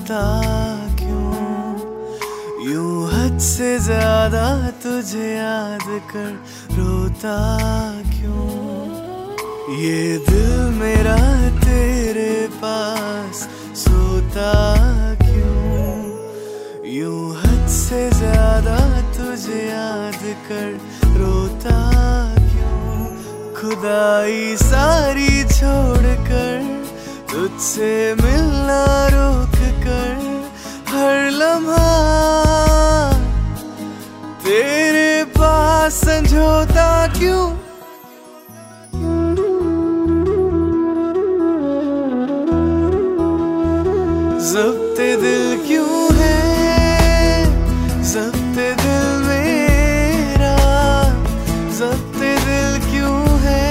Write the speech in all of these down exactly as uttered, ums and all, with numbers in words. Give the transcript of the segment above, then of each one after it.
रोता क्यों, यूं हद से ज्यादा तुझे याद कर रोता क्यों। ये दिल मेरा तेरे पास सोता क्यों, यूं हद से ज्यादा तुझे याद कर रोता क्यों। खुदाई सारी छोड़कर तुझसे मिलना रोक कर हर लम्हा तेरे पास संजोता क्यों। ज़ब्ते दिल क्यों है, ज़ब्ते दिल मेरा, ज़ब्ते दिल क्यों है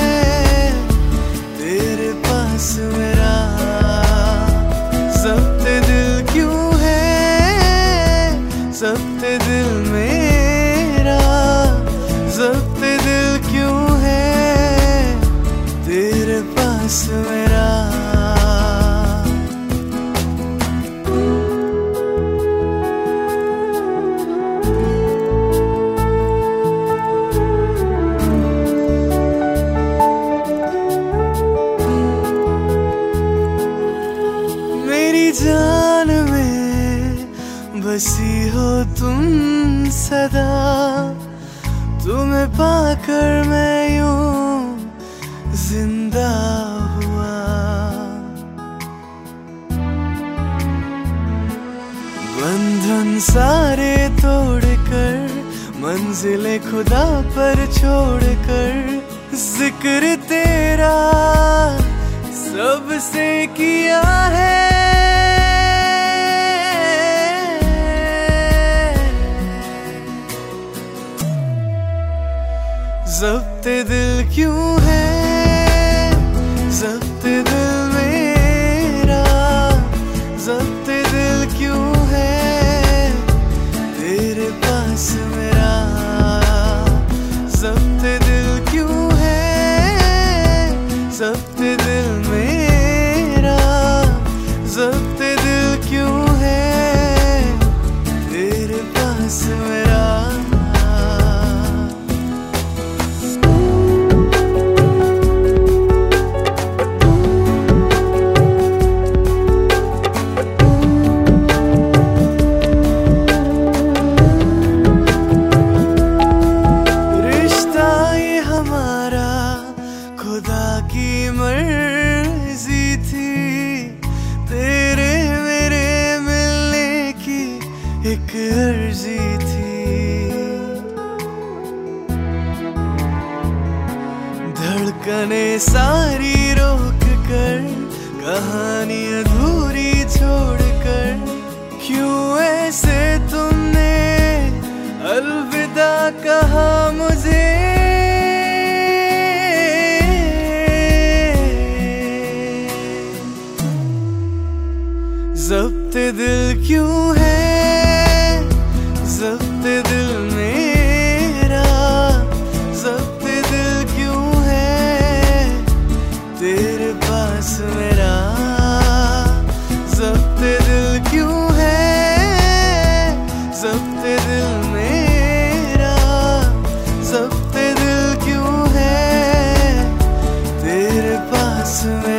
तेरे पास मेरा। ज़ब्ते दिल क्यों है, ज़ब्ते दिल मेरा, ज़ब्ते दिल क्यों है तेरे पास मेरा। जान में बसी हो तुम सदा, तुम्हें पाकर मैं यूं जिंदा हुआ। बंधन सारे तोड़कर मंजिले खुदा पर छोड़कर जिक्र तेरा सबसे किया है। ज़ब्ते दिल क्यों है, ज़ब्ते दिल मेरा, ज़ब्ते दिल क्यों है तेरे पास मेरा। ज़ब्ते दिल क्यों है, ज़ब्ते दिल मेरा, ज़ब्ते दिल क्यों है तेरे पास मेरा। खुदा की मर्जी थी तेरे मेरे मिलने की एक अर्जी थी। धड़कने सारी रोक कर कहानी अधूरी छोड़कर क्यों ऐसे तुमने अलविदा कहा मुझे। ज़ब्ते दिल क्यों है, ज़ब्ते दिल मेरा, ज़ब्ते दिल क्यों है तेरे पास मेरा। ज़ब्ते दिल क्यों है, ज़ब्ते दिल मेरा, ज़ब्ते दिल क्यों है तेरे पास मेरा।